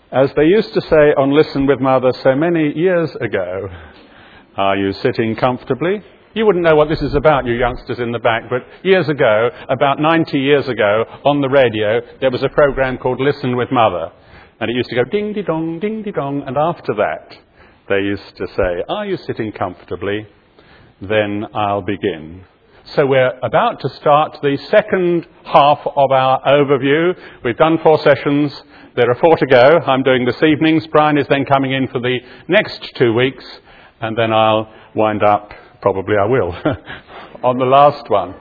As they used to say on Listen with Mother so many years ago, are you sitting comfortably? You wouldn't know what this is about, you youngsters in the back, but years ago, about 90 years ago, on the radio, there was a program called Listen with Mother. And it used to go ding-de-dong, ding-de-dong, and after that, they used to say, are you sitting comfortably? Then I'll begin. So we're about to start the second half of our overview. We've done 4 sessions. There are 4 to go. I'm doing this evening's. Brian is then coming in for the next 2 weeks, and then I'll wind up, probably I will, on the last one.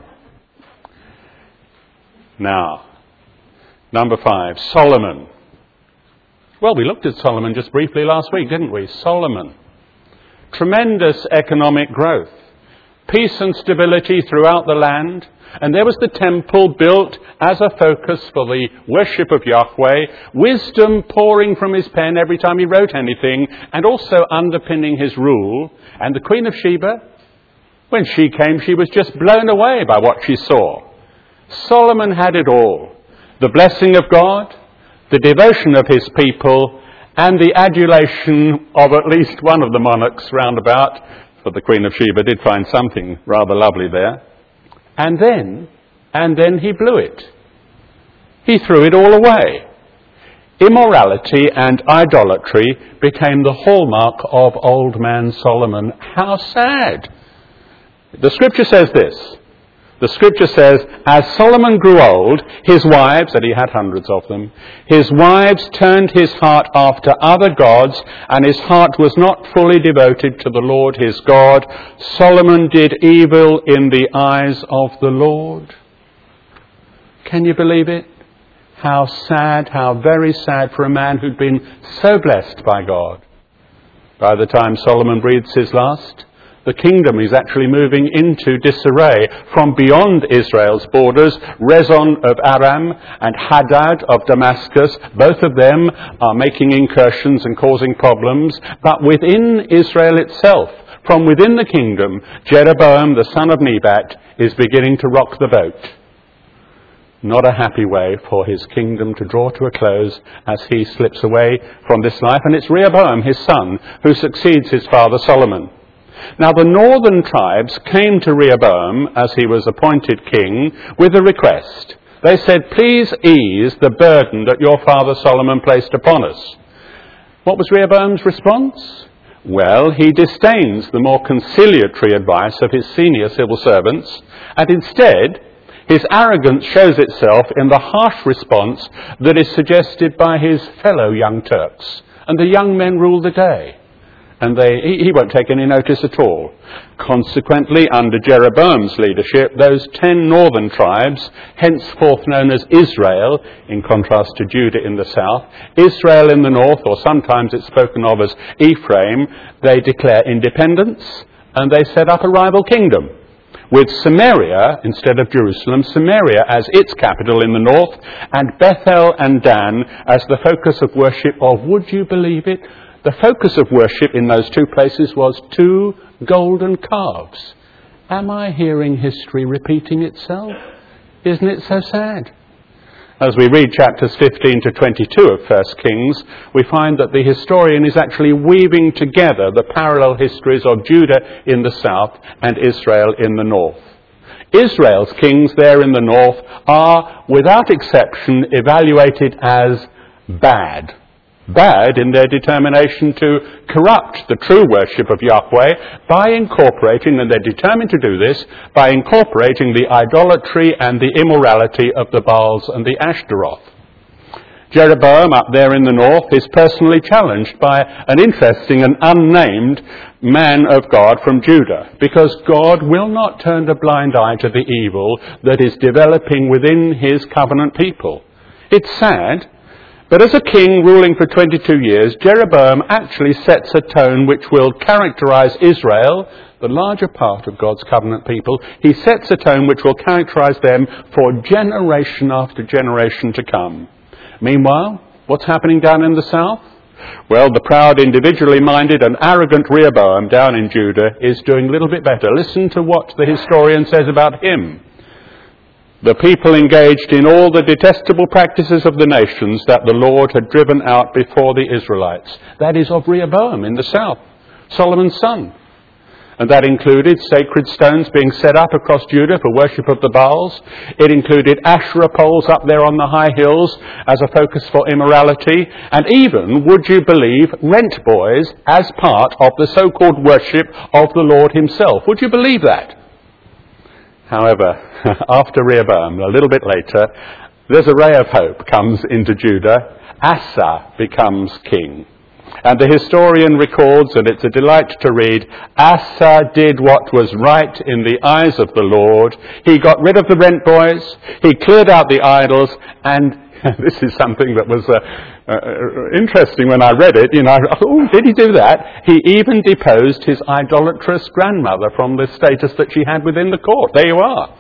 Now, number 5, Solomon. Well, we looked at Solomon just briefly last week, didn't we? Solomon. Tremendous economic growth. Peace and stability throughout the land. And there was the temple built as a focus for the worship of Yahweh. Wisdom pouring from his pen every time he wrote anything, and also underpinning his rule. And the Queen of Sheba, when she came, she was just blown away by what she saw. Solomon had it all. The blessing of God, the devotion of his people, and the adulation of at least one of the monarchs round about. For the Queen of Sheba did find something rather lovely there. And then he blew it. He threw it all away. Immorality and idolatry became the hallmark of old man Solomon. How sad. The scripture says this. The scripture says, as Solomon grew old, his wives, and he had hundreds of them, his wives turned his heart after other gods, and his heart was not fully devoted to the Lord his God. Solomon did evil in the eyes of the Lord. Can you believe it? How sad, how very sad for a man who'd been so blessed by God. By the time Solomon breathes his last, the kingdom is actually moving into disarray. From beyond Israel's borders, Rezon of Aram and Hadad of Damascus, both of them are making incursions and causing problems. But within Israel itself, from within the kingdom, Jeroboam, the son of Nebat, is beginning to rock the boat. Not a happy way for his kingdom to draw to a close as he slips away from this life. And it's Rehoboam, his son, who succeeds his father Solomon. Now the northern tribes came to Rehoboam as he was appointed king with a request. They said, please ease the burden that your father Solomon placed upon us. What was Rehoboam's response? Well, he disdains the more conciliatory advice of his senior civil servants, and instead his arrogance shows itself in the harsh response that is suggested by his fellow young Turks. And the young men rule the day. And he won't take any notice at all. Consequently, under Jeroboam's leadership, those 10 northern tribes, henceforth known as Israel, in contrast to Judah in the south, Israel in the north, or sometimes it's spoken of as Ephraim, they declare independence and they set up a rival kingdom, with Samaria, instead of Jerusalem, Samaria as its capital in the north, and Bethel and Dan as the focus of worship of, would you believe it, the focus of worship in those 2 places was 2 golden calves. Am I hearing history repeating itself? Isn't it so sad? As we read chapters 15 to 22 of 1 Kings, we find that the historian is actually weaving together the parallel histories of Judah in the south and Israel in the north. Israel's kings there in the north are, without exception, evaluated as bad. Bad in their determination to corrupt the true worship of Yahweh by incorporating, and they're determined to do this, by incorporating the idolatry and the immorality of the Baals and the Ashtaroth. Jeroboam up there in the north is personally challenged by an interesting and unnamed man of God from Judah, because God will not turn a blind eye to the evil that is developing within his covenant people. It's sad. But as a king ruling for 22 years, Jeroboam actually sets a tone which will characterize Israel, the larger part of God's covenant people. He sets a tone which will characterize them for generation after generation to come. Meanwhile, what's happening down in the south? Well, the proud, individually minded and arrogant Rehoboam down in Judah is doing a little bit better. Listen to what the historian says about him. The people engaged in all the detestable practices of the nations that the Lord had driven out before the Israelites. That is of Rehoboam in the south, Solomon's son. And that included sacred stones being set up across Judah for worship of the Baals. It included Asherah poles up there on the high hills as a focus for immorality. And even, would you believe, rent boys as part of the so-called worship of the Lord himself. Would you believe that? However, after Rehoboam, a little bit later, there's a ray of hope comes into Judah. Asa becomes king. And the historian records, and it's a delight to read, Asa did what was right in the eyes of the Lord. He got rid of the rent boys. He cleared out the idols. And this is something that was interesting when I read it. Oh, did he do that? He even deposed his idolatrous grandmother from the status that she had within the court. There you are.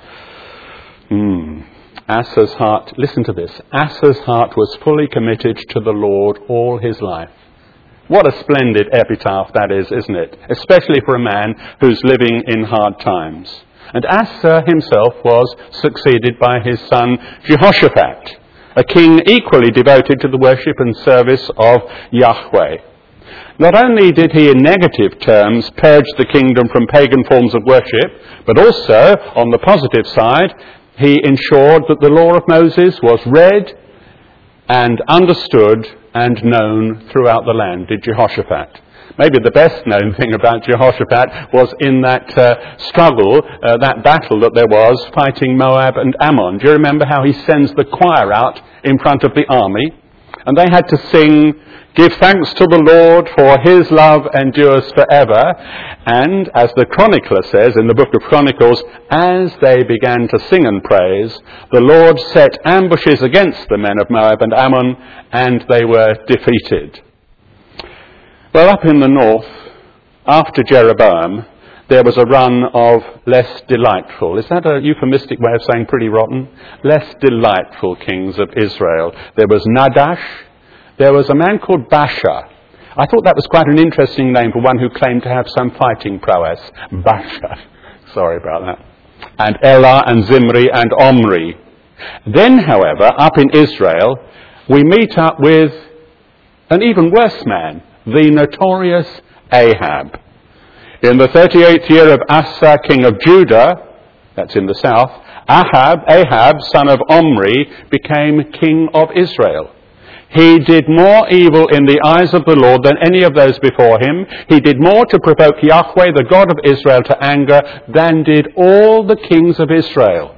Asa's heart, listen to this, Asa's heart was fully committed to the Lord all his life. What a splendid epitaph that is, isn't it? Especially for a man who's living in hard times. And Asa himself was succeeded by his son Jehoshaphat, a king equally devoted to the worship and service of Yahweh. Not only did he in negative terms purge the kingdom from pagan forms of worship, but also, on the positive side, he ensured that the law of Moses was read and understood and known throughout the land, did Jehoshaphat. Maybe the best known thing about Jehoshaphat was in that struggle, that battle that there was fighting Moab and Ammon. Do you remember how he sends the choir out in front of the army? And they had to sing, "Give thanks to the Lord, for his love endures forever." And as the chronicler says in the book of Chronicles, as they began to sing and praise, the Lord set ambushes against the men of Moab and Ammon, and they were defeated. Well, up in the north, after Jeroboam, there was a run of less delightful. Is that a euphemistic way of saying pretty rotten? Less delightful kings of Israel. There was Nadash. There was a man called Baasha. I thought that was quite an interesting name for one who claimed to have some fighting prowess. Baasha. Sorry about that. And Elah and Zimri and Omri. Then, however, up in Israel, we meet up with an even worse man, the notorious Ahab. In the 38th year of Asa, king of Judah, that's in the south, Ahab, son of Omri, became king of Israel. He did more evil in the eyes of the Lord than any of those before him. He did more to provoke Yahweh, the God of Israel, to anger than did all the kings of Israel.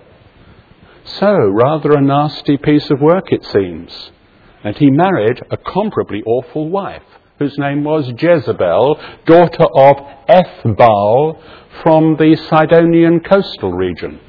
So, rather a nasty piece of work, it seems. And he married a comparably awful wife, whose name was Jezebel, daughter of Ethbaal, from the Sidonian coastal region.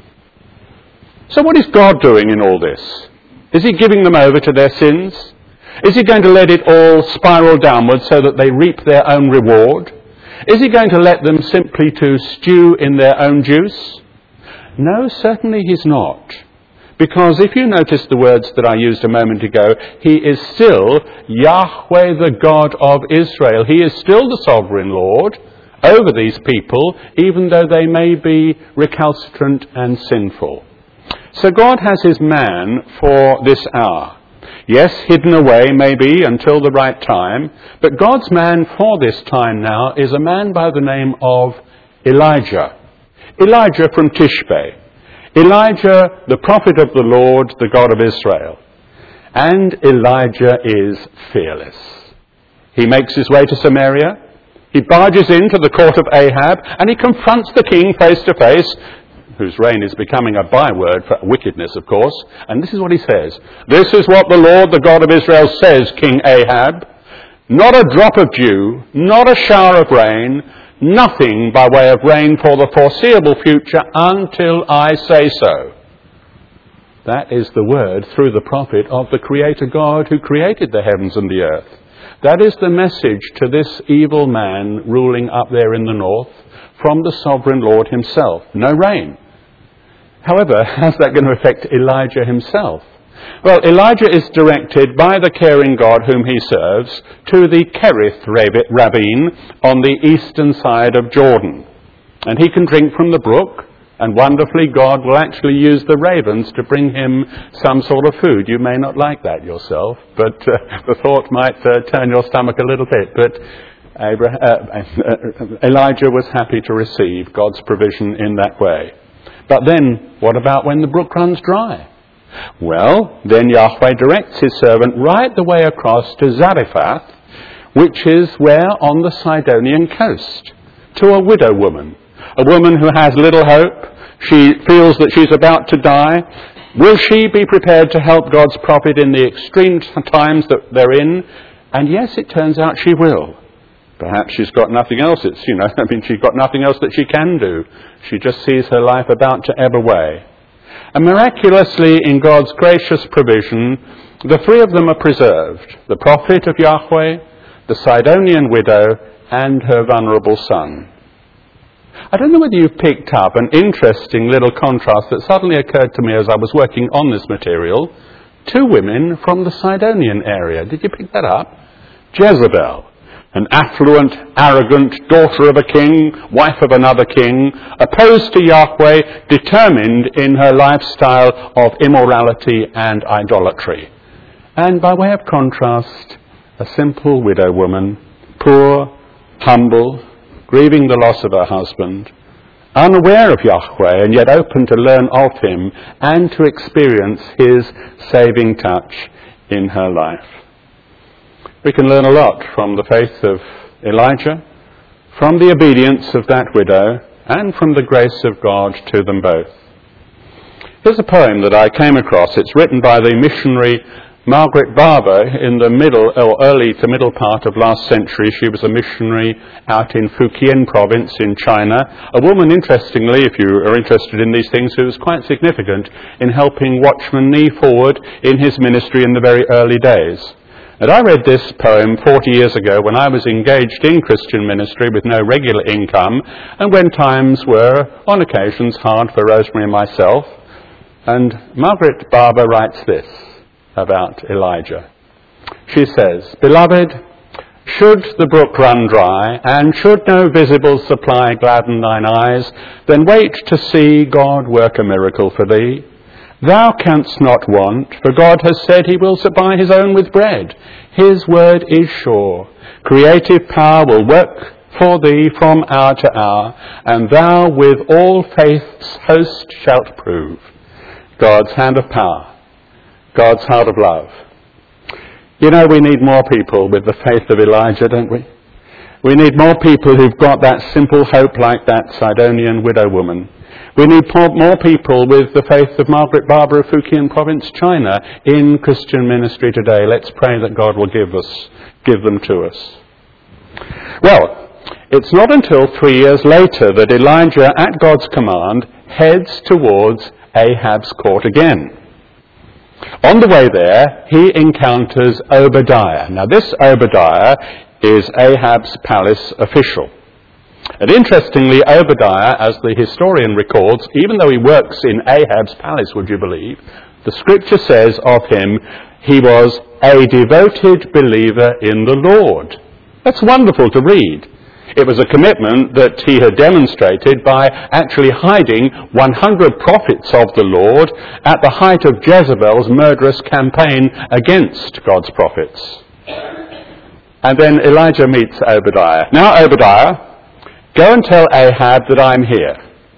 So what is God doing in all this? Is he giving them over to their sins? Is he going to let it all spiral downwards so that they reap their own reward? Is he going to let them simply to stew in their own juice? No, certainly he's not. Because if you notice the words that I used a moment ago, he is still Yahweh, the God of Israel. He is still the sovereign Lord over these people, even though they may be recalcitrant and sinful. So God has his man for this hour. Yes, hidden away maybe until the right time, but God's man for this time now is a man by the name of Elijah. Elijah from Tishbe. Elijah, the prophet of the Lord, the God of Israel. And Elijah is fearless. He makes his way to Samaria. He barges into the court of Ahab, and he confronts the king face to face, whose reign is becoming a byword for wickedness, of course. And this is what he says. "This is what the Lord, the God of Israel, says, King Ahab. Not a drop of dew, not a shower of rain, nothing by way of rain for the foreseeable future until I say so." That is the word through the prophet of the Creator God who created the heavens and the earth. That is the message to this evil man ruling up there in the north from the sovereign Lord himself. No rain. However, how's that going to affect Elijah himself? Well, Elijah is directed by the caring God whom he serves to the Kerith ravine on the eastern side of Jordan. And he can drink from the brook, And wonderfully, God will actually use the ravens to bring him some sort of food. You may not like that yourself, but the thought might turn your stomach a little bit. But Elijah was happy to receive God's provision in that way. But then, what about when the brook runs dry? Well, then Yahweh directs his servant right the way across to Zarephath, which is where on the Sidonian coast, to a widow woman. A woman who has little hope. She feels that she's about to die. Will she be prepared to help God's prophet in the extreme times that they're in? And yes, it turns out she will. Perhaps she's got nothing else. She's got nothing else that she can do. She just sees her life about to ebb away. And miraculously, in God's gracious provision, the three of them are preserved. The prophet of Yahweh, the Sidonian widow, and her vulnerable son. I don't know whether you've picked up an interesting little contrast that suddenly occurred to me as I was working on this material. Two women from the Sidonian area. Did you pick that up? Jezebel, an affluent, arrogant daughter of a king, wife of another king, opposed to Yahweh, determined in her lifestyle of immorality and idolatry. And by way of contrast, a simple widow woman, poor, humble, grieving the loss of her husband, unaware of Yahweh and yet open to learn of him and to experience his saving touch in her life. We can learn a lot from the faith of Elijah, from the obedience of that widow, and from the grace of God to them both. Here's a poem that I came across. It's written by the missionary Margaret Barber in the early to middle part of last century. She was a missionary out in Fujian province in China. A woman, interestingly, if you are interested in these things, who was quite significant in helping Watchman Nee forward in his ministry in the very early days. And I read this poem 40 years ago when I was engaged in Christian ministry with no regular income, and when times were, on occasions, hard for Rosemary and myself. And Margaret Barber writes this about Elijah. She says, "Beloved, should the brook run dry, and should no visible supply gladden thine eyes, then wait to see God work a miracle for thee. Thou canst not want, for God has said he will supply his own with bread. His word is sure. Creative power will work for thee from hour to hour, and thou with all faith's host shalt prove God's hand of power, God's heart of love." You know, we need more people with the faith of Elijah, don't we? We need more people who've got that simple hope like that Sidonian widow woman. We need more people with the faith of Margaret Barber of Fujian province, China, in Christian ministry today. Let's pray that God will give them to us. Well, it's not until 3 years later that Elijah, at God's command, heads towards Ahab's court again. On the way there, he encounters Obadiah. Now, this Obadiah is Ahab's palace official. And interestingly, Obadiah, as the historian records, even though he works in Ahab's palace, would you believe, the scripture says of him, he was a devoted believer in the Lord. That's wonderful to read. It was a commitment that he had demonstrated by actually hiding 100 prophets of the Lord at the height of Jezebel's murderous campaign against God's prophets. And then Elijah meets Obadiah. "Now, Obadiah, go and tell Ahab that I'm here."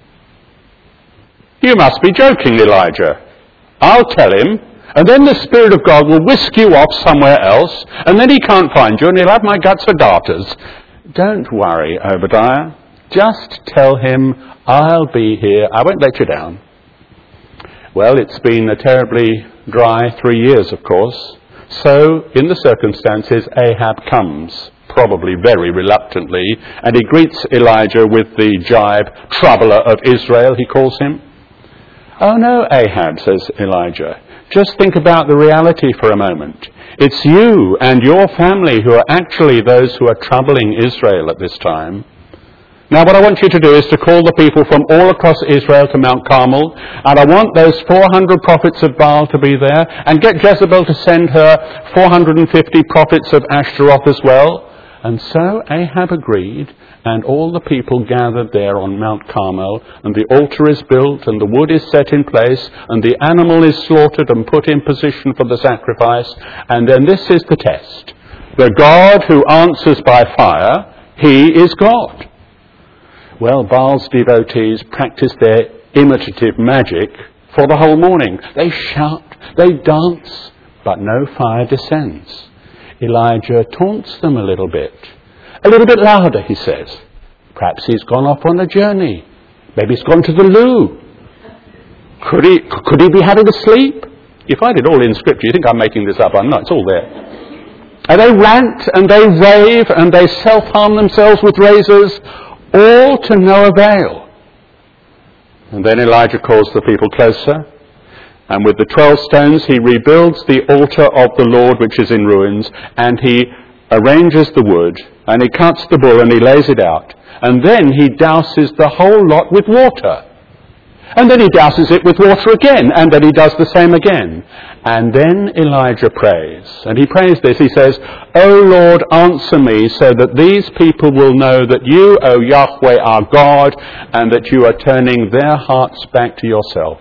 "You must be joking, Elijah." "I'll tell him, and then the Spirit of God will whisk you off somewhere else, and then he can't find you, and he'll have my guts for darters." "Don't worry, Obadiah. Just tell him I'll be here. I won't let you down." Well, it's been a terribly dry 3 years, of course. So, in the circumstances, Ahab comes, probably very reluctantly, and he greets Elijah with the jibe, "Troubler of Israel," he calls him. "Oh no, Ahab," says Elijah. "Just think about the reality for a moment. It's you and your family who are actually those who are troubling Israel at this time. Now what I want you to do is to call the people from all across Israel to Mount Carmel, and I want those 400 prophets of Baal to be there, and get Jezebel to send her 450 prophets of Ashtaroth as well. And so Ahab agreed, and all the people gathered there on Mount Carmel, and the altar is built, and the wood is set in place, and the animal is slaughtered and put in position for the sacrifice. And then this is the test. The God who answers by fire, he is God. Well, Baal's devotees practice their imitative magic for the whole morning. They shout, they dance, but no fire descends. Elijah taunts them a little bit louder, he says. Perhaps he's gone off on a journey. Maybe he's gone to the loo. Could he be having a sleep? You find it all in Scripture. You think I'm making this up. I'm not. It's all there. And they rant and they rave and they self-harm themselves with razors, all to no avail. And then Elijah calls the people closer, and with the 12 stones he rebuilds the altar of the Lord which is in ruins, and he arranges the wood, and he cuts the bull and he lays it out, and then he douses the whole lot with water. And then he douses it with water again, and then he does the same again. And then Elijah prays, and he prays this, he says, "O Lord, answer me so that these people will know that you, O Yahweh, are God, and that you are turning their hearts back to yourself."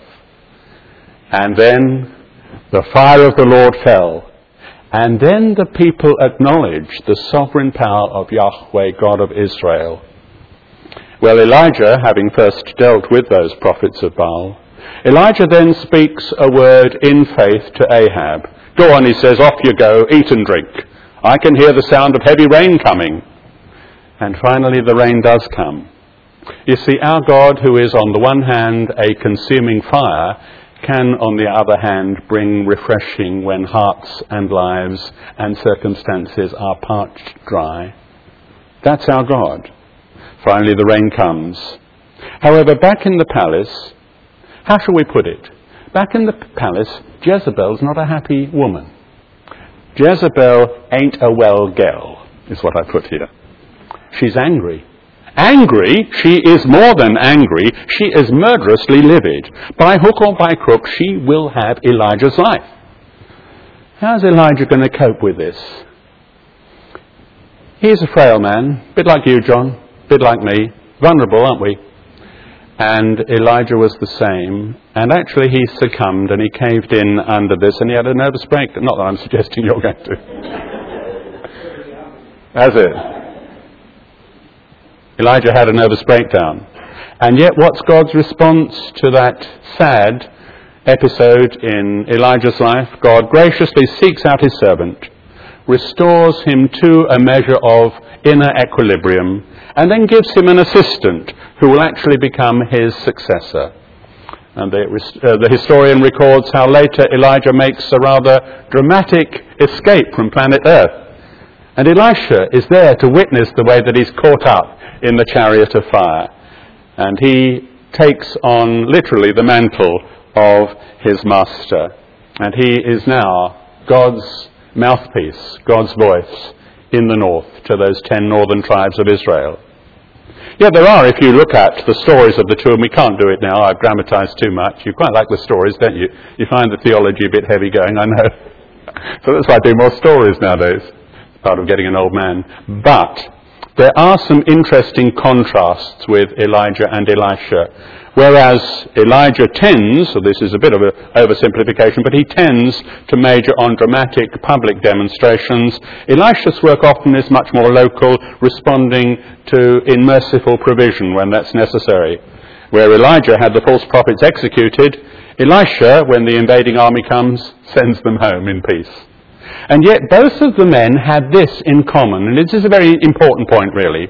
And then the fire of the Lord fell, and then the people acknowledged the sovereign power of Yahweh, God of Israel. Well, Elijah, having first dealt with those prophets of Baal, Elijah then speaks a word in faith to Ahab. "Go on," he says, "off you go, eat and drink. I can hear the sound of heavy rain coming." And finally the rain does come. You see, our God, who is on the one hand a consuming fire, can on the other hand bring refreshing when hearts and lives and circumstances are parched dry. That's our God. Finally the rain comes. However, back in the palace, how shall we put it? Back in the palace, Jezebel's not a happy woman. Jezebel ain't a well gal, is what I put here. She's angry. Angry, she is more than angry, she is murderously livid. By hook or by crook, she will have Elijah's life. How's Elijah going to cope with this? He's a frail man, a bit like you, John, a bit like me, vulnerable, aren't we? And Elijah was the same, and actually he succumbed and he caved in under this, and he had a nervous breakdown. Not that I'm suggesting you're going to. Has it? Elijah had a nervous breakdown. And yet what's God's response to that sad episode in Elijah's life? God graciously seeks out his servant, restores him to a measure of inner equilibrium, and then gives him an assistant who will actually become his successor. And the historian records how later Elijah makes a rather dramatic escape from planet Earth. And Elisha is there to witness the way that he's caught up in the chariot of fire. And he takes on literally the mantle of his master. And he is now God's mouthpiece, God's voice in the north to those 10 northern tribes of Israel. Yeah, there are, if you look at the stories of the two, and we can't do it now, I've dramatized too much. You quite like the stories, don't you? You find the theology a bit heavy going, I know. So that's why I do more stories nowadays. Part of getting an old man. But there are some interesting contrasts with Elijah and Elisha. Whereas Elijah tends, so this is a bit of an oversimplification, but he tends to major on dramatic public demonstrations. Elisha's work often is much more local, responding to in merciful provision when that's necessary. Where Elijah had the false prophets executed, Elisha, when the invading army comes, sends them home in peace. And yet both of the men had this in common, and this is a very important point really.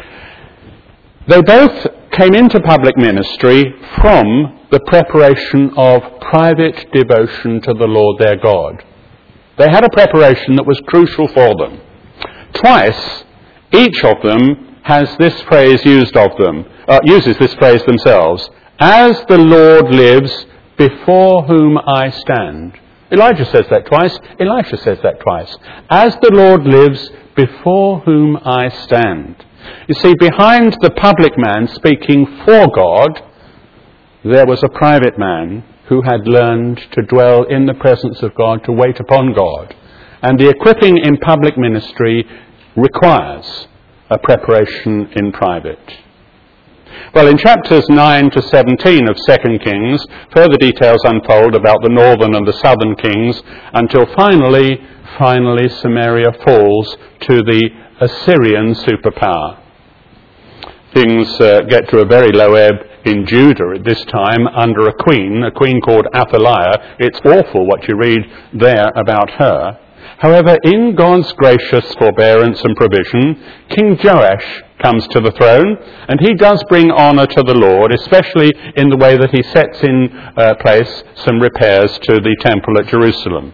They both came into public ministry from the preparation of private devotion to the Lord their God. They had a preparation that was crucial for them. Twice, each of them has this phrase used of them, uses this phrase themselves, "As the Lord lives, before whom I stand." Elijah says that twice, Elisha says that twice. "As the Lord lives, before whom I stand." You see, behind the public man speaking for God, there was a private man who had learned to dwell in the presence of God, to wait upon God. And the equipping in public ministry requires a preparation in private. Well, in chapters 9 to 17 of 2 Kings, further details unfold about the northern and the southern kings until finally Samaria falls to the Assyrian superpower. Things get to a very low ebb in Judah at this time under a queen called Athaliah. It's awful what you read there about her. However, in God's gracious forbearance and provision, King Joash comes to the throne, and he does bring honour to the Lord, especially in the way that he sets in place some repairs to the temple at Jerusalem.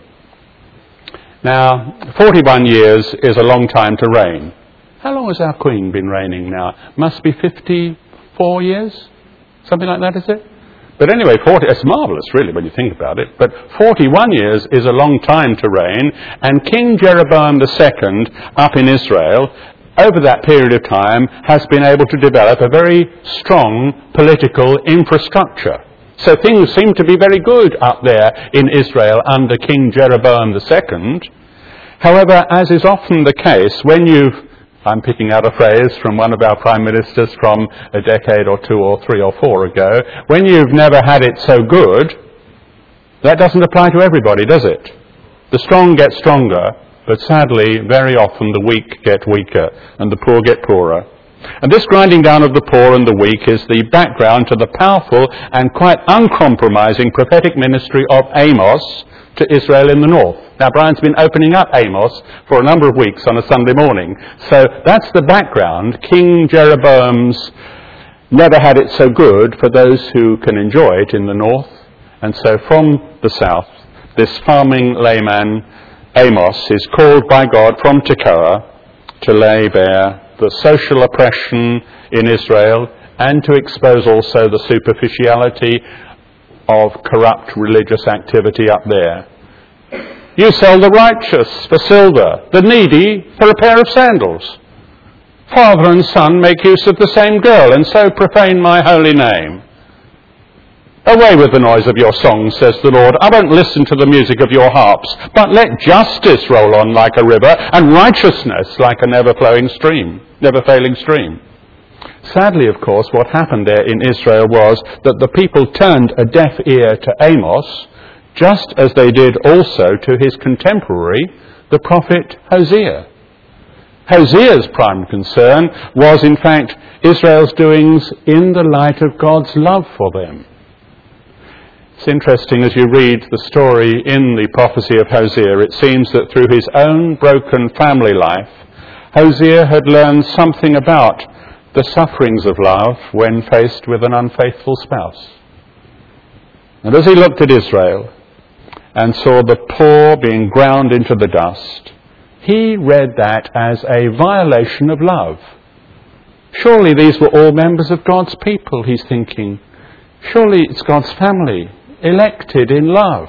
Now, 41 years is a long time to reign. How long has our Queen been reigning now? Must be 54 years? Something like that, is it? But anyway, it's marvellous, really, when you think about it. But 41 years is a long time to reign, and King Jeroboam II, up in Israel, over that period of time, has been able to develop a very strong political infrastructure. So things seem to be very good up there in Israel under King Jeroboam II. However, as is often the case, I'm picking out a phrase from one of our prime ministers from a decade or two or three or four ago, when you've never had it so good, that doesn't apply to everybody, does it? The strong get stronger, but sadly, very often the weak get weaker and the poor get poorer. And this grinding down of the poor and the weak is the background to the powerful and quite uncompromising prophetic ministry of Amos to Israel in the north. Now, Brian's been opening up Amos for a number of weeks on a Sunday morning. So that's the background. King Jeroboam's never had it so good for those who can enjoy it in the north. And so from the south, this farming layman, Amos, is called by God from Tekoa to lay bare the social oppression in Israel and to expose also the superficiality of corrupt religious activity up there. You sell the righteous for silver, the needy for a pair of sandals. Father and son make use of the same girl, and so profane my holy name. Away with the noise of your songs, says the Lord. I won't listen to the music of your harps, but let justice roll on like a river, and righteousness like a never-failing stream. Sadly, of course, what happened there in Israel was that the people turned a deaf ear to Amos, just as they did also to his contemporary, the prophet Hosea. Hosea's prime concern was, in fact, Israel's doings in the light of God's love for them. It's interesting as you read the story in the prophecy of Hosea, it seems that through his own broken family life, Hosea had learned something about the sufferings of love when faced with an unfaithful spouse. And as he looked at Israel and saw the poor being ground into the dust, he read that as a violation of love. Surely these were all members of God's people, he's thinking. Surely it's God's family, elected in love.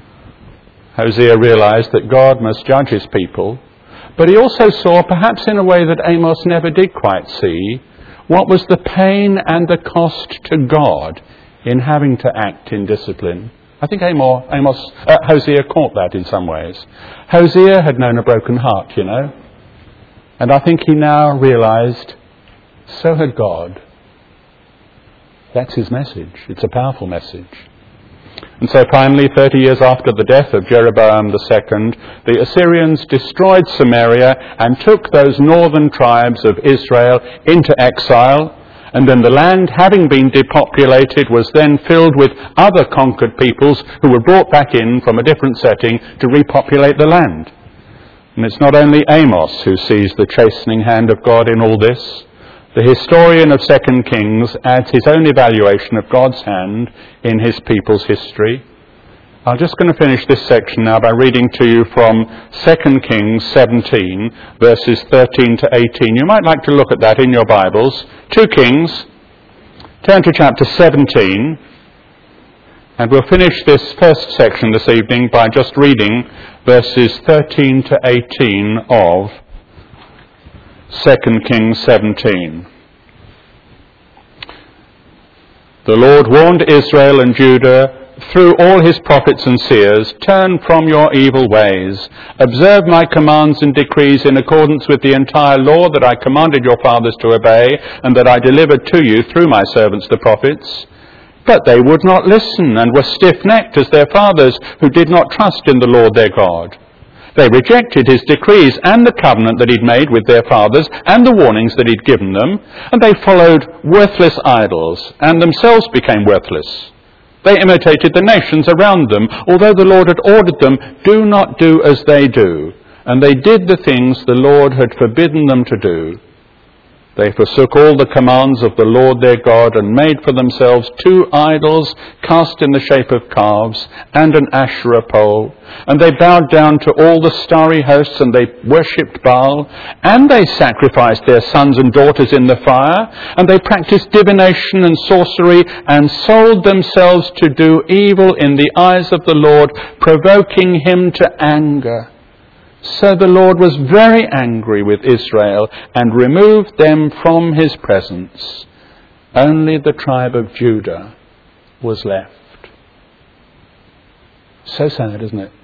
Hosea realized that God must judge his people, but he also saw, perhaps in a way that Amos never did quite see, what was the pain and the cost to God in having to act in discipline. I think Hosea caught that in some ways. Hosea had known a broken heart, you know, and I think he now realized so had God. That's his message. It's a powerful message. And so finally, 30 years after the death of Jeroboam II, the Assyrians destroyed Samaria and took those northern tribes of Israel into exile. And then the land, having been depopulated, was then filled with other conquered peoples who were brought back in from a different setting to repopulate the land. And it's not only Amos who sees the chastening hand of God in all this. The historian of 2 Kings adds his own evaluation of God's hand in his people's history. I'm just going to finish this section now by reading to you from 2 Kings 17, verses 13 to 18. You might like to look at that in your Bibles. 2 Kings, turn to chapter 17, and we'll finish this first section this evening by just reading verses 13 to 18 of 2 Kings 17. The Lord warned Israel and Judah through all his prophets and seers, turn from your evil ways, observe my commands and decrees in accordance with the entire law that I commanded your fathers to obey, and that I delivered to you through my servants the prophets. But they would not listen, and were stiff-necked as their fathers, who did not trust in the Lord their God. They rejected his decrees and the covenant that he'd made with their fathers and the warnings that he'd given them, and they followed worthless idols and themselves became worthless. They imitated the nations around them, although the Lord had ordered them, do not do as they do, and they did the things the Lord had forbidden them to do. They forsook all the commands of the Lord their God and made for themselves 2 idols cast in the shape of calves and an Asherah pole. And they bowed down to all the starry hosts and they worshipped Baal. And they sacrificed their sons and daughters in the fire. And they practiced divination and sorcery and sold themselves to do evil in the eyes of the Lord, provoking him to anger. So the Lord was very angry with Israel and removed them from his presence. Only the tribe of Judah was left. So sad, isn't it?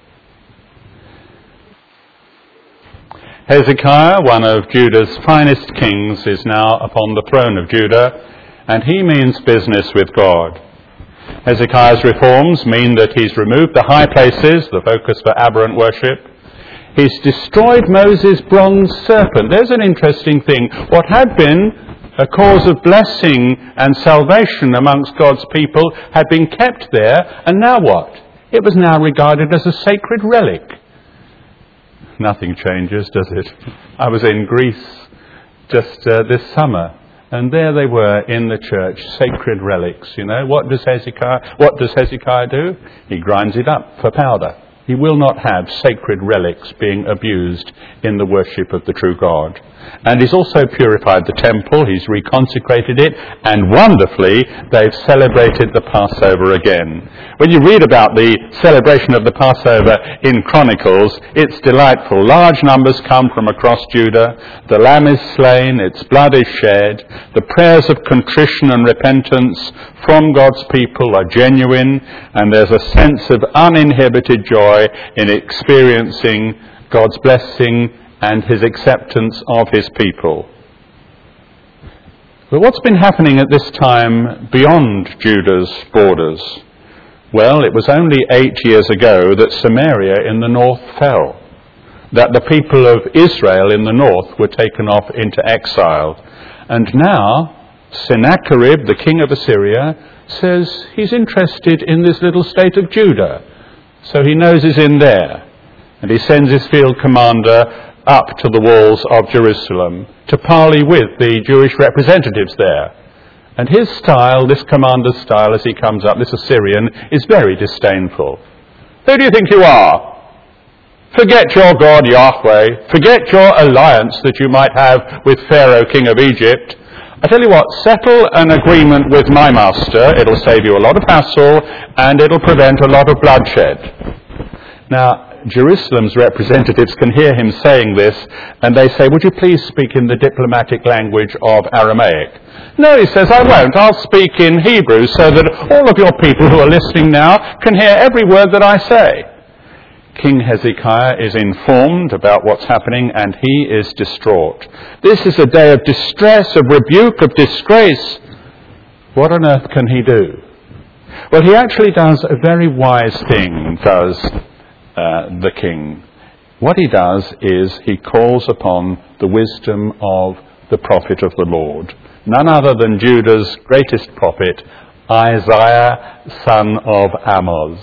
Hezekiah, one of Judah's finest kings, is now upon the throne of Judah, and he means business with God. Hezekiah's reforms mean that he's removed the high places, the focus for aberrant worship. He's destroyed Moses' bronze serpent. There's an interesting thing. What had been a cause of blessing and salvation amongst God's people had been kept there, and now what? It was now regarded as a sacred relic. Nothing changes, does it? I was in Greece just this summer, and there they were in the church, sacred relics, you know. What does Hezekiah do? He grinds it up for powder. He will not have sacred relics being abused in the worship of the true God. And he's also purified the temple, he's reconsecrated it, and wonderfully, they've celebrated the Passover again. When you read about the celebration of the Passover in Chronicles, it's delightful. Large numbers come from across Judah, the lamb is slain, its blood is shed, the prayers of contrition and repentance from God's people are genuine, and there's a sense of uninhibited joy in experiencing God's blessing and his acceptance of his people. But what's been happening at this time beyond Judah's borders? Well, it was only 8 years ago that Samaria in the north fell, that the people of Israel in the north were taken off into exile. And now Sennacherib, the king of Assyria, says he's interested in this little state of Judah. So he knows he's in there. And he sends his field commander up to the walls of Jerusalem to parley with the Jewish representatives there. And his style, this commander's style as he comes up, this Assyrian, is very disdainful. Who do you think you are? Forget your God Yahweh. Forget your alliance that you might have with Pharaoh, king of Egypt. I tell you what, settle an agreement with my master. It'll save you a lot of hassle and it'll prevent a lot of bloodshed. Now, Jerusalem's representatives can hear him saying this, and they say, would you please speak in the diplomatic language of Aramaic? No, he says, I won't. I'll speak in Hebrew so that all of your people who are listening now can hear every word that I say. King Hezekiah is informed about what's happening, and he is distraught. This is a day of distress, of rebuke, of disgrace. What on earth can he do? Well, he actually does a very wise thing, does the king. What he does is he calls upon the wisdom of the prophet of the Lord, none other than Judah's greatest prophet, Isaiah, son of Amoz.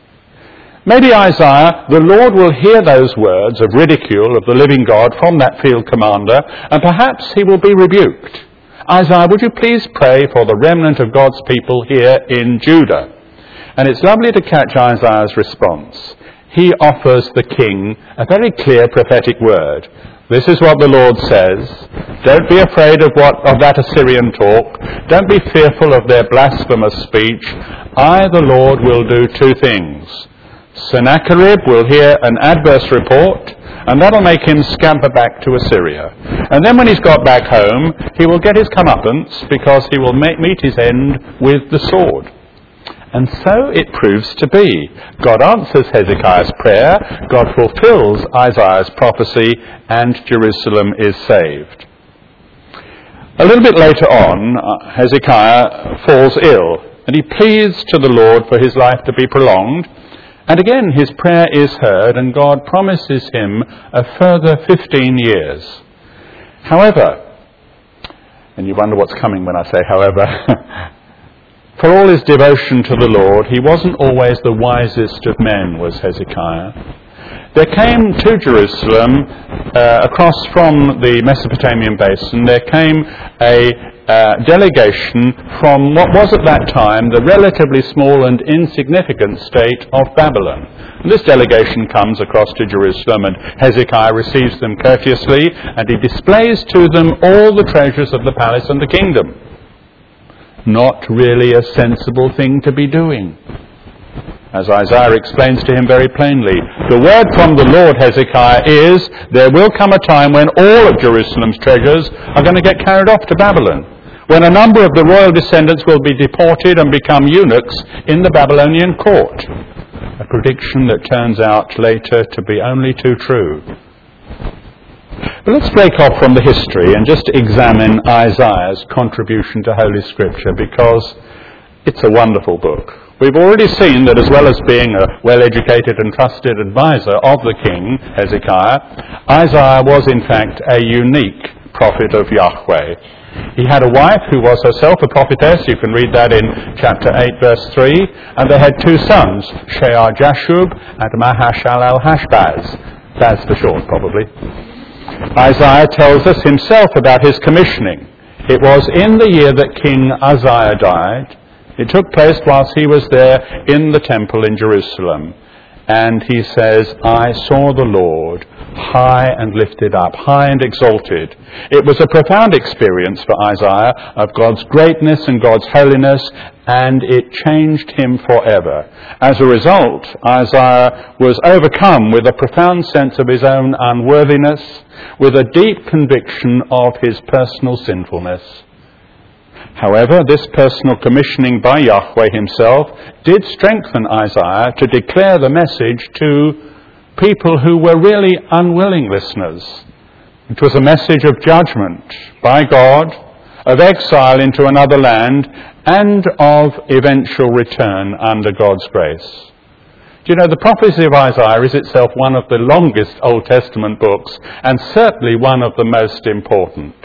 Maybe Isaiah, the Lord will hear those words of ridicule of the living God from that field commander, and perhaps he will be rebuked. Isaiah, would you please pray for the remnant of God's people here in Judah? And it's lovely to catch Isaiah's response. He offers the king a very clear prophetic word. This is what the Lord says. Don't be afraid of that Assyrian talk. Don't be fearful of their blasphemous speech. I, the Lord, will do 2 things. Sennacherib will hear an adverse report, and that'll make him scamper back to Assyria. And then when he's got back home, he will get his comeuppance because he will meet his end with the sword. And so it proves to be. God answers Hezekiah's prayer, God fulfills Isaiah's prophecy, and Jerusalem is saved. A little bit later on, Hezekiah falls ill, and he pleads to the Lord for his life to be prolonged. And again, his prayer is heard, and God promises him a further 15 years. However, and you wonder what's coming when I say however, for all his devotion to the Lord, he wasn't always the wisest of men, was Hezekiah. There came to Jerusalem, across from the Mesopotamian basin, there came a delegation from what was at that time the relatively small and insignificant state of Babylon. And this delegation comes across to Jerusalem, and Hezekiah receives them courteously, and he displays to them all the treasures of the palace and the kingdom. Not really a sensible thing to be doing. As Isaiah explains to him very plainly, the word from the Lord, Hezekiah, is there will come a time when all of Jerusalem's treasures are going to get carried off to Babylon, when a number of the royal descendants will be deported and become eunuchs in the Babylonian court. A prediction that turns out later to be only too true. But let's break off from the history and just examine Isaiah's contribution to Holy Scripture, because it's a wonderful book. We've already seen that as well as being a well-educated and trusted advisor of the king, Hezekiah, Isaiah was in fact a unique prophet of Yahweh. He had a wife who was herself a prophetess. You can read that in chapter 8, verse 3. And they had two sons, Shear-Jashub and Mahashal-al-Hashbaz. Baz for short, probably. Isaiah tells us himself about his commissioning. It was in the year that King Uzziah died. It took place whilst he was there in the temple in Jerusalem. And he says, I saw the Lord high and lifted up, high and exalted. It was a profound experience for Isaiah of God's greatness and God's holiness, and it changed him forever. As a result, Isaiah was overcome with a profound sense of his own unworthiness, with a deep conviction of his personal sinfulness. However, this personal commissioning by Yahweh himself did strengthen Isaiah to declare the message to people who were really unwilling listeners. It was a message of judgment by God, of exile into another land, and of eventual return under God's grace. Do you know, the prophecy of Isaiah is itself one of the longest Old Testament books, and certainly one of the most important.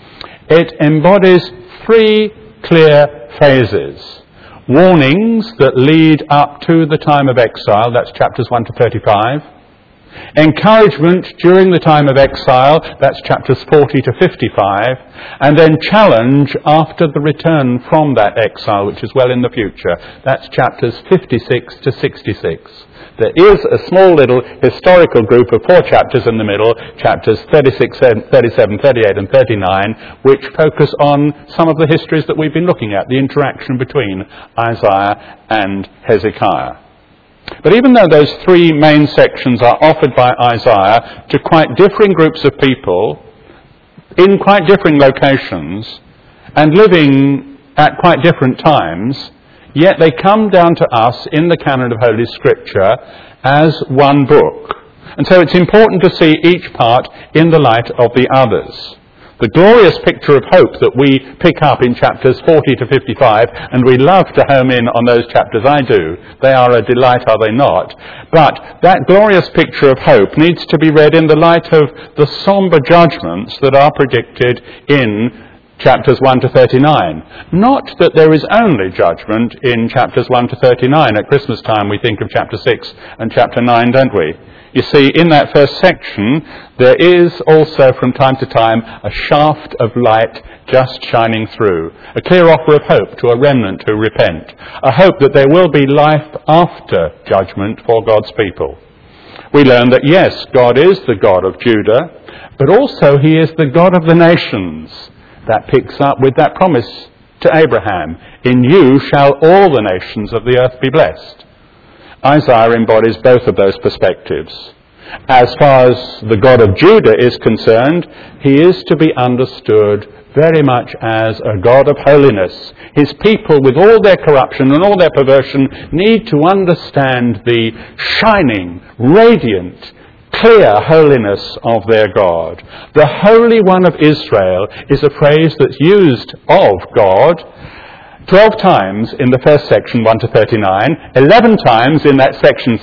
It embodies three clear phases. Warnings that lead up to the time of exile, that's chapters 1 to 35. Encouragement during the time of exile, that's chapters 40 to 55. And then challenge after the return from that exile, which is well in the future. That's chapters 56 to 66. There is a small little historical group of 4 chapters in the middle, chapters 36, 37, 38 and 39, which focus on some of the histories that we've been looking at, the interaction between Isaiah and Hezekiah. But even though those 3 main sections are offered by Isaiah to quite differing groups of people, in quite differing locations, and living at quite different times, yet they come down to us in the canon of Holy Scripture as one book. And so it's important to see each part in the light of the others. The glorious picture of hope that we pick up in chapters 40 to 55, and we love to home in on those chapters, I do. They are a delight, are they not? But that glorious picture of hope needs to be read in the light of the sombre judgments that are predicted in chapters 1 to 39. Not that there is only judgment in chapters 1 to 39. At Christmas time we think of chapter 6 and chapter 9, don't we? You see, in that first section, there is also from time to time a shaft of light just shining through. A clear offer of hope to a remnant who repent. A hope that there will be life after judgment for God's people. We learn that yes, God is the God of Judah, but also he is the God of the nations. That picks up with that promise to Abraham. In you shall all the nations of the earth be blessed. Isaiah embodies both of those perspectives. As far as the God of Judah is concerned, he is to be understood very much as a God of holiness. His people, with all their corruption and all their perversion, need to understand the shining, radiant, clear holiness of their God. The Holy One of Israel is a phrase that's used of God 12 times in the first section, 1 to 39, 11 times in that second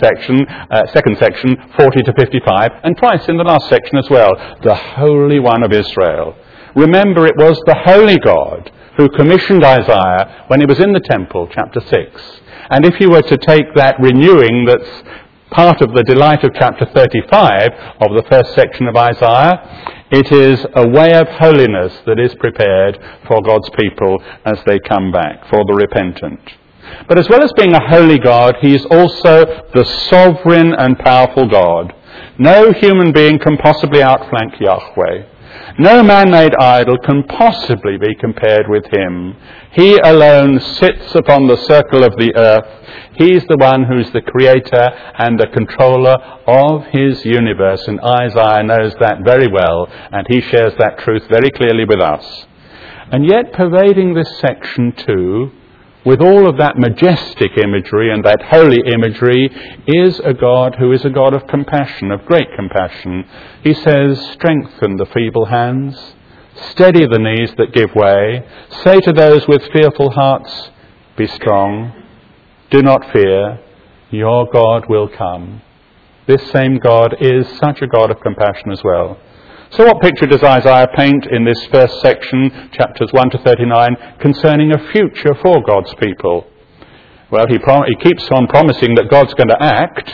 section, 40 to 55, and twice in the last section as well, the Holy One of Israel. Remember, it was the Holy God who commissioned Isaiah when he was in the temple, chapter 6. And if you were to take that renewing that's part of the delight of chapter 35 of the first section of Isaiah, it is a way of holiness that is prepared for God's people as they come back, for the repentant. But as well as being a holy God, he is also the sovereign and powerful God. No human being can possibly outflank Yahweh. No man-made idol can possibly be compared with him. He alone sits upon the circle of the earth. He's the one who's the creator and the controller of his universe, and Isaiah knows that very well, and he shares that truth very clearly with us. And yet, pervading this section too, with all of that majestic imagery and that holy imagery, is a God who is a God of compassion, of great compassion. He says, strengthen the feeble hands, steady the knees that give way, say to those with fearful hearts, be strong, do not fear, your God will come. This same God is such a God of compassion as well. So what picture does Isaiah paint in this first section, chapters 1 to 39, concerning a future for God's people? Well, he keeps on promising that God's going to act.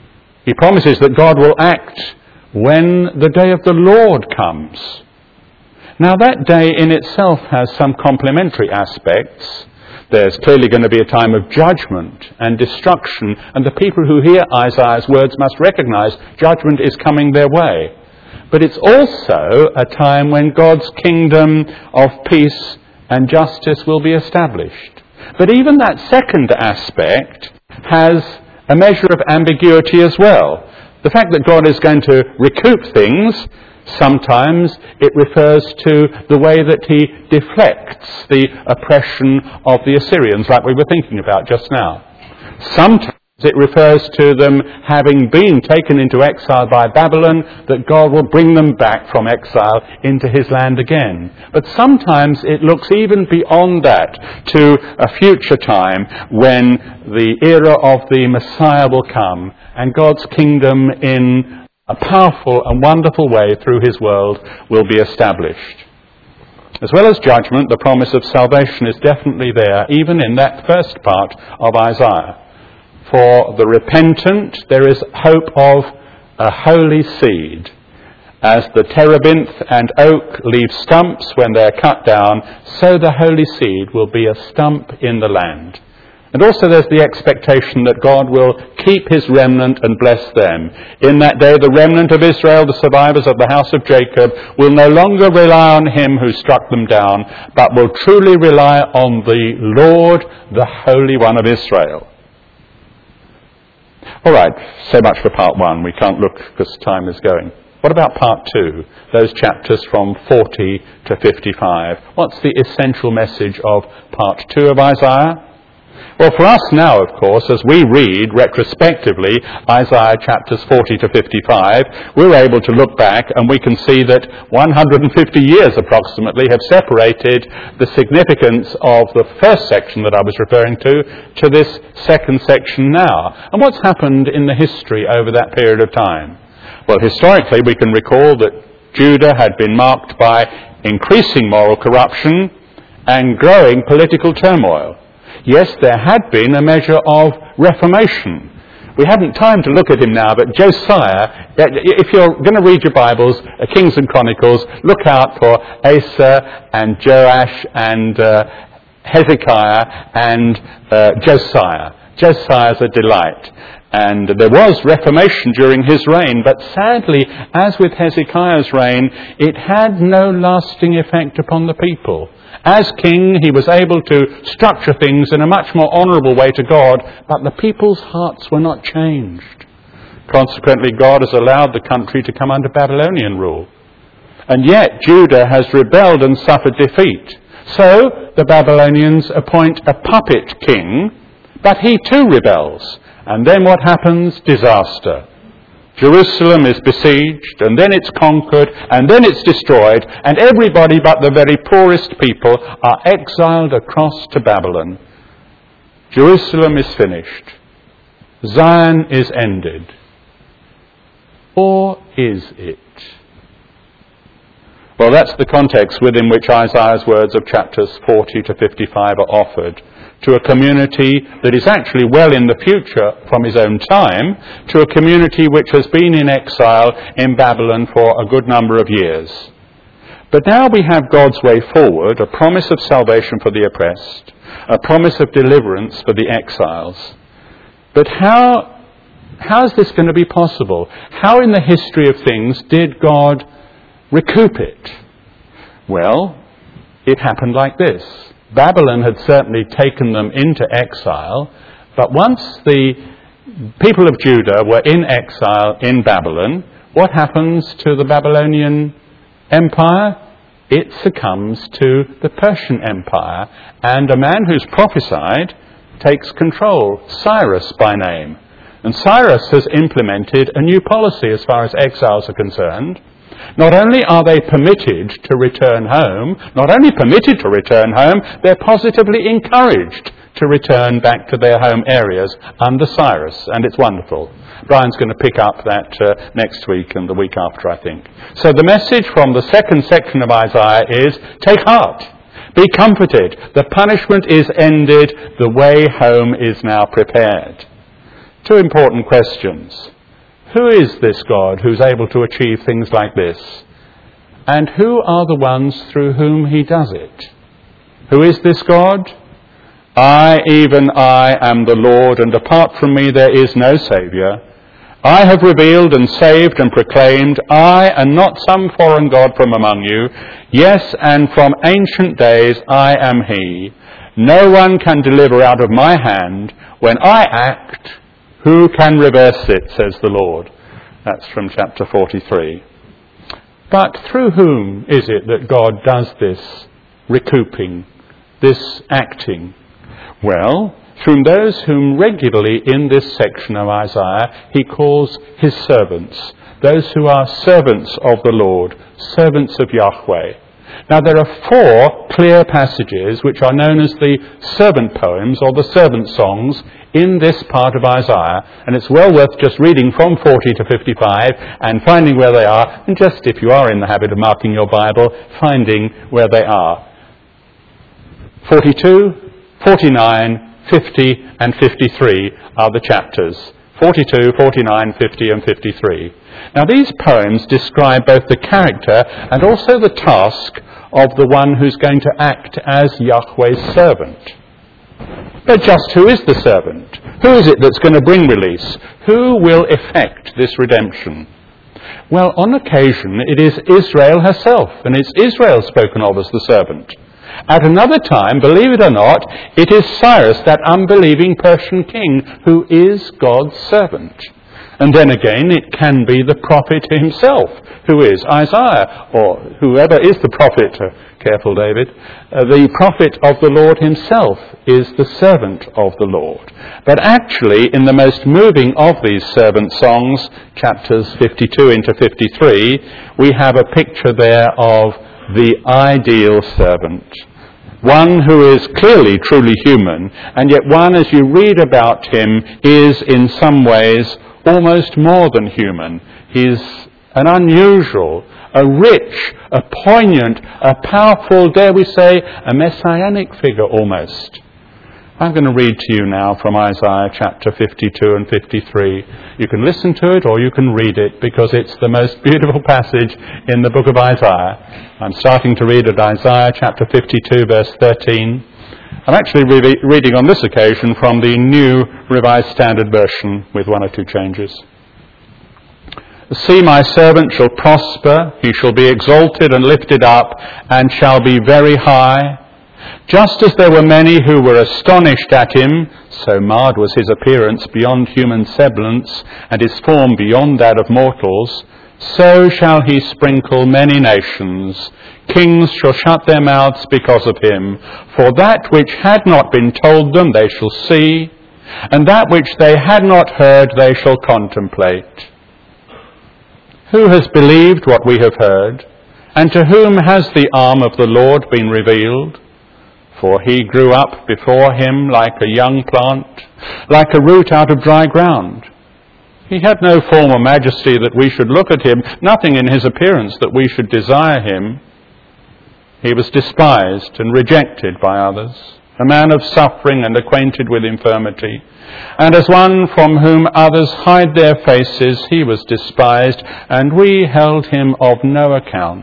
He promises that God will act when the day of the Lord comes. Now, that day in itself has some complementary aspects. There's clearly going to be a time of judgment and destruction, and the people who hear Isaiah's words must recognize judgment is coming their way. But it's also a time when God's kingdom of peace and justice will be established. But even that second aspect has a measure of ambiguity as well. The fact that God is going to recoup things, sometimes it refers to the way that he deflects the oppression of the Assyrians, like we were thinking about just now. Sometimes it refers to them having been taken into exile by Babylon, that God will bring them back from exile into his land again. But sometimes it looks even beyond that to a future time when the era of the Messiah will come and God's kingdom in a powerful and wonderful way through his world will be established. As well as judgment, the promise of salvation is definitely there, even in that first part of Isaiah. For the repentant, there is hope of a holy seed. As the terebinth and oak leave stumps when they are cut down, so the holy seed will be a stump in the land. And also there's the expectation that God will keep his remnant and bless them. In that day, the remnant of Israel, the survivors of the house of Jacob, will no longer rely on him who struck them down, but will truly rely on the Lord, the Holy One of Israel. All right, so much for part 1. We can't look because time is going. What about part 2? Those chapters from 40 to 55. What's the essential message of part 2 of Isaiah? Well, for us now, of course, as we read retrospectively Isaiah chapters 40 to 55, we're able to look back and we can see that 150 years approximately have separated the significance of the first section that I was referring to this second section now. And what's happened in the history over that period of time? Well, historically, we can recall that Judah had been marked by increasing moral corruption and growing political turmoil. Yes, there had been a measure of reformation. We haven't time to look at him now, but Josiah, if you're going to read your Bibles, Kings and Chronicles, look out for Asa and Joash and Hezekiah and Josiah. Josiah's a delight. And there was reformation during his reign, but sadly, as with Hezekiah's reign, it had no lasting effect upon the people. As king, he was able to structure things in a much more honourable way to God, but the people's hearts were not changed. Consequently, God has allowed the country to come under Babylonian rule. And yet Judah has rebelled and suffered defeat. So the Babylonians appoint a puppet king, but he too rebels. And then what happens? Disaster. Jerusalem is besieged, and then it's conquered, and then it's destroyed, and everybody but the very poorest people are exiled across to Babylon. Jerusalem is finished. Zion is ended. Or is it? Well, that's the context within which Isaiah's words of chapters 40 to 55 are offered, to a community that is actually well in the future from his own time, to a community which has been in exile in Babylon for a good number of years. But now we have God's way forward, a promise of salvation for the oppressed, a promise of deliverance for the exiles. But how is this going to be possible? How in the history of things did God recoup it? Well, it happened like this. Babylon had certainly taken them into exile, but once the people of Judah were in exile in Babylon, what happens to the Babylonian Empire? It succumbs to the Persian Empire, and a man who's prophesied takes control, Cyrus by name. And Cyrus has implemented a new policy as far as exiles are concerned. Not only are they permitted to return home, they're positively encouraged to return back to their home areas under Cyrus, and it's wonderful. Brian's going to pick up that next week and the week after, I think. So the message from the second section of Isaiah is, take heart, be comforted, the punishment is ended, the way home is now prepared. Two important questions. Who is this God who's able to achieve things like this? And who are the ones through whom he does it? Who is this God? I, even I, am the Lord, and apart from me there is no Saviour. I have revealed and saved and proclaimed, I, and not some foreign God from among you. Yes, and from ancient days I am he. No one can deliver out of my hand. When I act, who can reverse it, says the Lord. That's from chapter 43. But through whom is it that God does this recouping, this acting? Well, through those whom regularly in this section of Isaiah he calls his servants, those who are servants of the Lord, servants of Yahweh. Now there are four clear passages which are known as the servant poems or the servant songs in this part of Isaiah, and it's well worth just reading from 40 to 55 and finding where they are, and just if you are in the habit of marking your Bible, finding where they are. 42, 49, 50 and 53 are the chapters. 42, 49, 50 and 53. Now these poems describe both the character and also the task of the one who's going to act as Yahweh's servant. But just who is the servant? Who is it that's going to bring release? Who will effect this redemption? Well, on occasion it is Israel herself, and it's Israel spoken of as the servant. At another time, believe it or not, it is Cyrus, that unbelieving Persian king, who is God's servant. And then again, it can be the prophet himself, who is Isaiah, or whoever is the prophet, careful David, the prophet of the Lord himself is the servant of the Lord. But actually, in the most moving of these servant songs, chapters 52 into 53, we have a picture there of the ideal servant. One who is clearly truly human, and yet one, as you read about him, is in some ways almost more than human. He's an unusual, a rich, a poignant, a powerful, dare we say, a messianic figure almost. I'm going to read to you now from Isaiah chapter 52 and 53. You can listen to it or you can read it because it's the most beautiful passage in the book of Isaiah. I'm starting to read at Isaiah chapter 52 verse 13. I'm actually reading on this occasion from the New Revised Standard Version with one or two changes. See, my servant shall prosper, he shall be exalted and lifted up, and shall be very high. Just as there were many who were astonished at him, so marred was his appearance beyond human semblance, and his form beyond that of mortals, so shall he sprinkle many nations. Kings shall shut their mouths because of him. For that which had not been told them they shall see, and that which they had not heard they shall contemplate. Who has believed what we have heard? And to whom has the arm of the Lord been revealed? For he grew up before him like a young plant, like a root out of dry ground. He had no form or majesty that we should look at him, nothing in his appearance that we should desire him. He was despised and rejected by others, a man of suffering and acquainted with infirmity. And as one from whom others hide their faces, he was despised, and we held him of no account.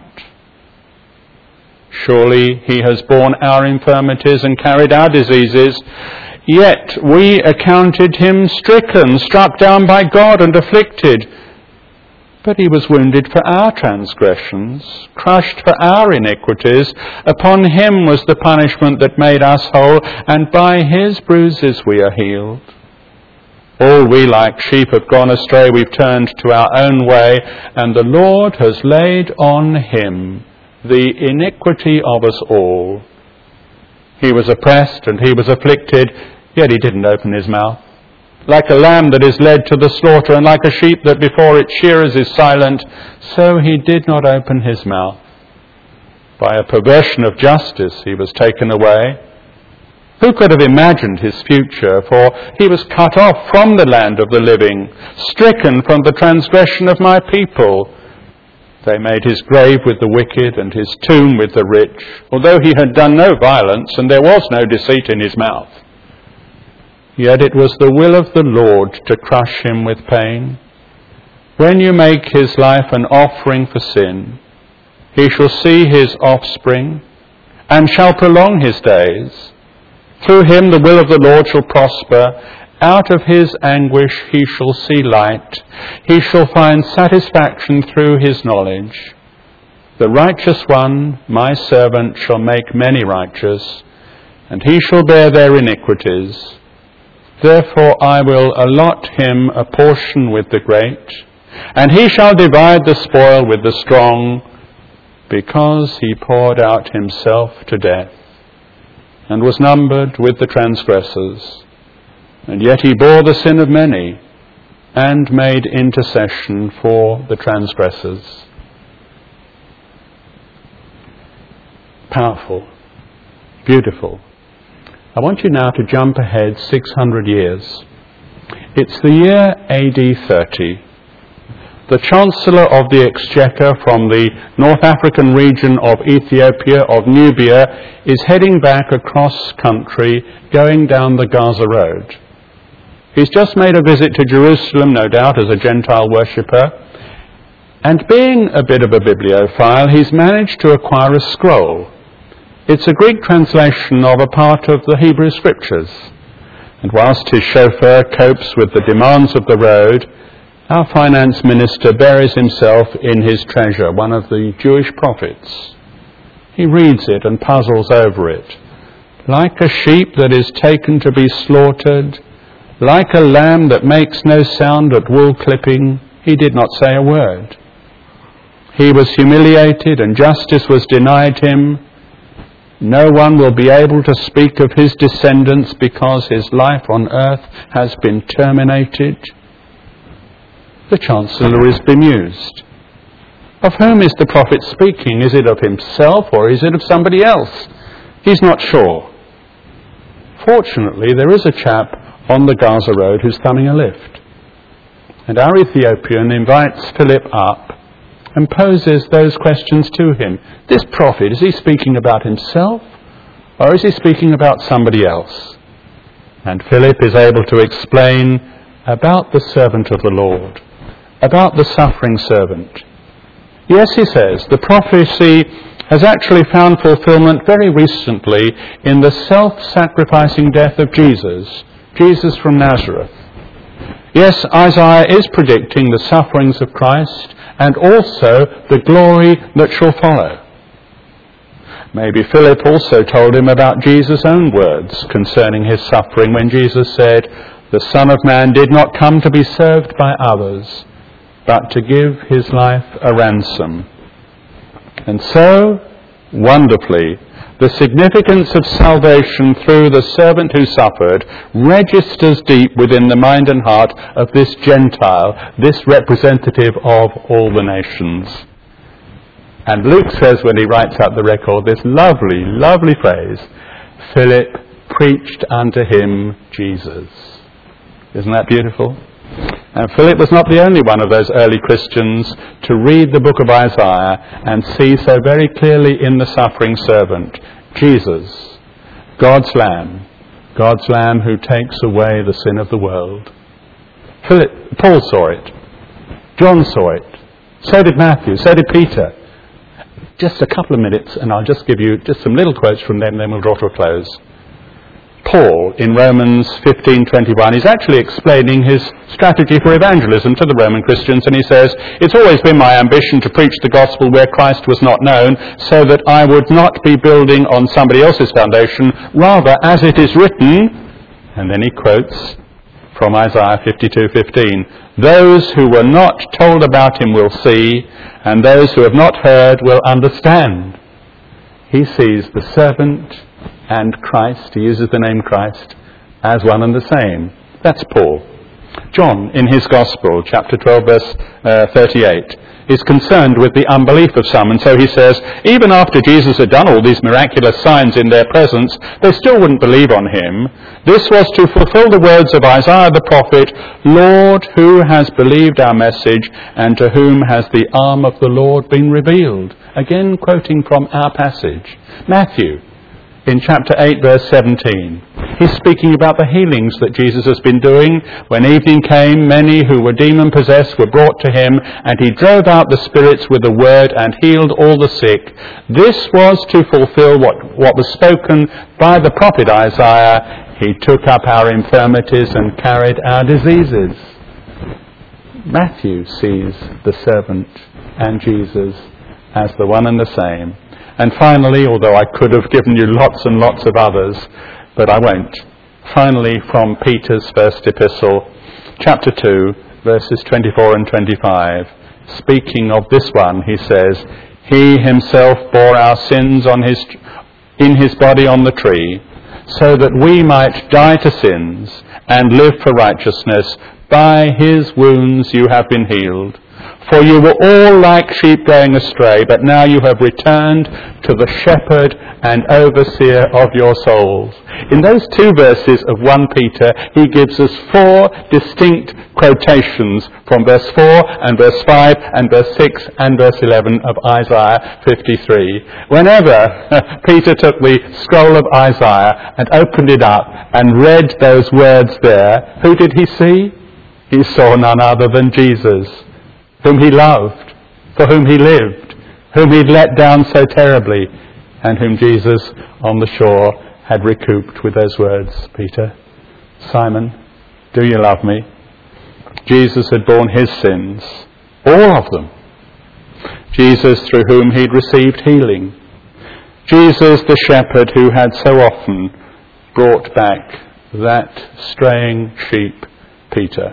Surely he has borne our infirmities and carried our diseases, yet we accounted him stricken, struck down by God and afflicted. But he was wounded for our transgressions, crushed for our iniquities. Upon him was the punishment that made us whole, and by his bruises we are healed. All we like sheep have gone astray, we've turned to our own way, and the Lord has laid on him the iniquity of us all. He was oppressed and he was afflicted, yet he didn't open his mouth. Like a lamb that is led to the slaughter, and like a sheep that before its shearers is silent, so he did not open his mouth. By a perversion of justice he was taken away. Who could have imagined his future? For he was cut off from the land of the living, stricken from the transgression of my people. They made his grave with the wicked and his tomb with the rich, although he had done no violence and there was no deceit in his mouth. Yet it was the will of the Lord to crush him with pain. When you make his life an offering for sin, he shall see his offspring and shall prolong his days. Through him the will of the Lord shall prosper. Out of his anguish he shall see light. He shall find satisfaction through his knowledge. The righteous one, my servant, shall make many righteous, and he shall bear their iniquities. Therefore I will allot him a portion with the great, and he shall divide the spoil with the strong, because he poured out himself to death, and was numbered with the transgressors. And yet he bore the sin of many, and made intercession for the transgressors. Powerful, beautiful. I want you now to jump ahead 600 years. It's the year AD 30. The Chancellor of the Exchequer from the North African region of Ethiopia, of Nubia, is heading back across country, going down the Gaza Road. He's just made a visit to Jerusalem, no doubt, as a Gentile worshipper. And being a bit of a bibliophile, he's managed to acquire a scroll. It's a Greek translation of a part of the Hebrew Scriptures. And whilst his chauffeur copes with the demands of the road, our finance minister buries himself in his treasure, one of the Jewish prophets. He reads it and puzzles over it. Like a sheep that is taken to be slaughtered, like a lamb that makes no sound at wool clipping, he did not say a word. He was humiliated and justice was denied him. No one will be able to speak of his descendants because his life on earth has been terminated. The Chancellor is bemused. Of whom is the prophet speaking? Is it of himself or is it of somebody else? He's not sure. Fortunately, there is a chap on the Gaza Road who's thumbing a lift. And our Ethiopian invites Philip up and poses those questions to him. This prophet, is he speaking about himself or is he speaking about somebody else? And Philip is able to explain about the servant of the Lord, about the suffering servant. Yes, he says, the prophecy has actually found fulfillment very recently in the self-sacrificing death of Jesus from Nazareth. Yes, Isaiah is predicting the sufferings of Christ and also the glory that shall follow. Maybe Philip also told him about Jesus' own words concerning his suffering when Jesus said, "The Son of Man did not come to be served by others, but to give his life a ransom." And so, wonderfully, the significance of salvation through the servant who suffered registers deep within the mind and heart of this Gentile, this representative of all the nations. And Luke says when he writes up the record this lovely, lovely phrase, "Philip preached unto him Jesus." Isn't that beautiful? And Philip was not the only one of those early Christians to read the book of Isaiah and see so very clearly in the suffering servant, Jesus, God's Lamb who takes away the sin of the world. Paul saw it. John saw it. So did Matthew. So did Peter. Just a couple of minutes and I'll just give you just some little quotes from them, then we'll draw to a close. Paul, in Romans 15:21, is actually explaining his strategy for evangelism to the Roman Christians, and he says, "It's always been my ambition to preach the gospel where Christ was not known, so that I would not be building on somebody else's foundation, rather as it is written," and then he quotes from Isaiah 52:15, "Those who were not told about him will see, and those who have not heard will understand." He sees the servant and Christ, he uses the name Christ, as one and the same. That's Paul. John, in his Gospel, chapter 12, verse 38, is concerned with the unbelief of some, and so he says, even after Jesus had done all these miraculous signs in their presence, they still wouldn't believe on him. This was to fulfill the words of Isaiah the prophet, "Lord, who has believed our message, and to whom has the arm of the Lord been revealed?" Again, quoting from our passage. Matthew, in chapter 8, verse 17, he's speaking about the healings that Jesus has been doing. When evening came, many who were demon-possessed were brought to him, and he drove out the spirits with a word and healed all the sick. This was to fulfill what was spoken by the prophet Isaiah. He took up our infirmities and carried our diseases. Matthew sees the servant and Jesus as the one and the same. And finally, although I could have given you lots and lots of others, but I won't. Finally, from Peter's first epistle, chapter 2, verses 24 and 25. Speaking of this one, he says, "He himself bore our sins in his body on the tree, so that we might die to sins and live for righteousness. By his wounds you have been healed. For you were all like sheep going astray, but now you have returned to the shepherd and overseer of your souls." In those two verses of 1 Peter, he gives us 4 distinct quotations from verse 4 and verse 5 and verse 6 and verse 11 of Isaiah 53. Whenever Peter took the scroll of Isaiah and opened it up and read those words there, who did he see? He saw none other than Jesus, whom he loved, for whom he lived, whom he'd let down so terribly, and whom Jesus on the shore had recouped with those words, "Peter, Simon, do you love me?" Jesus had borne his sins, all of them. Jesus through whom he'd received healing. Jesus the shepherd who had so often brought back that straying sheep, Peter.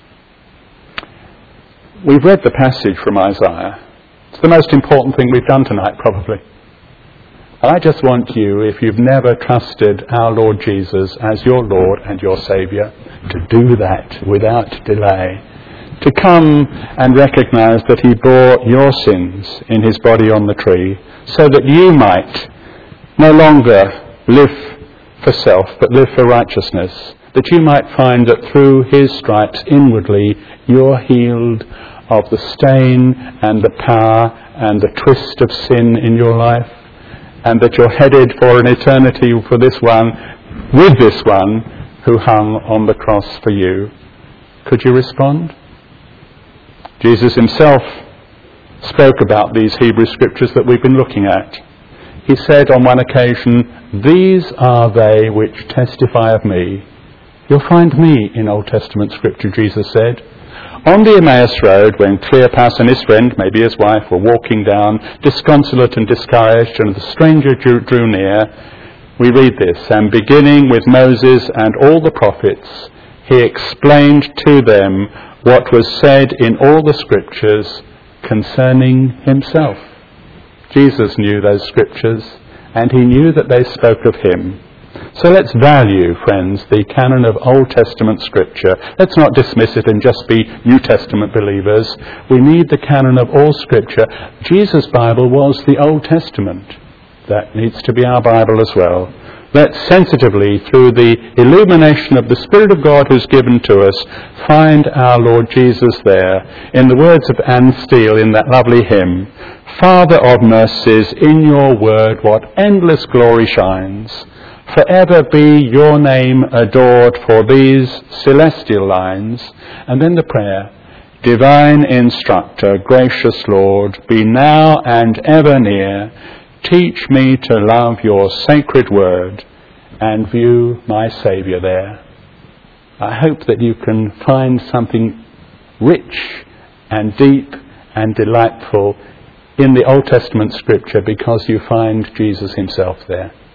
We've read the passage from Isaiah. It's the most important thing we've done tonight, probably. I just want you, if you've never trusted our Lord Jesus as your Lord and your Saviour, to do that without delay. To come and recognise that he bore your sins in his body on the tree, so that you might no longer live for self, but live for righteousness. That you might find that through his stripes inwardly you're healed of the stain and the power and the twist of sin in your life, and that you're headed for an eternity for this one, with this one who hung on the cross for you. Could you respond? Jesus himself spoke about these Hebrew scriptures that we've been looking at. He said on one occasion, "These are they which testify of me." You'll find me in Old Testament scripture, Jesus said. on the Emmaus Road, when Cleopas and his friend, maybe his wife, were walking down, disconsolate and discouraged, and the stranger drew near, we read this, and beginning with Moses and all the prophets, he explained to them what was said in all the scriptures concerning himself. Jesus knew those scriptures, and he knew that they spoke of him. So let's value, friends, the canon of Old Testament scripture. Let's not dismiss it and just be New Testament believers. We need the canon of all scripture. Jesus' Bible was the Old Testament. That needs to be our Bible as well. Let's sensitively, through the illumination of the Spirit of God who's given to us, find our Lord Jesus there. In the words of Anne Steele in that lovely hymn, Father of mercies, in your word what endless glory shines. Forever be your name adored for these celestial lines. And then the prayer, Divine Instructor, gracious Lord, be now and ever near. Teach me to love your sacred word and view my Saviour there. I hope that you can find something rich and deep and delightful in the Old Testament scripture because you find Jesus himself there.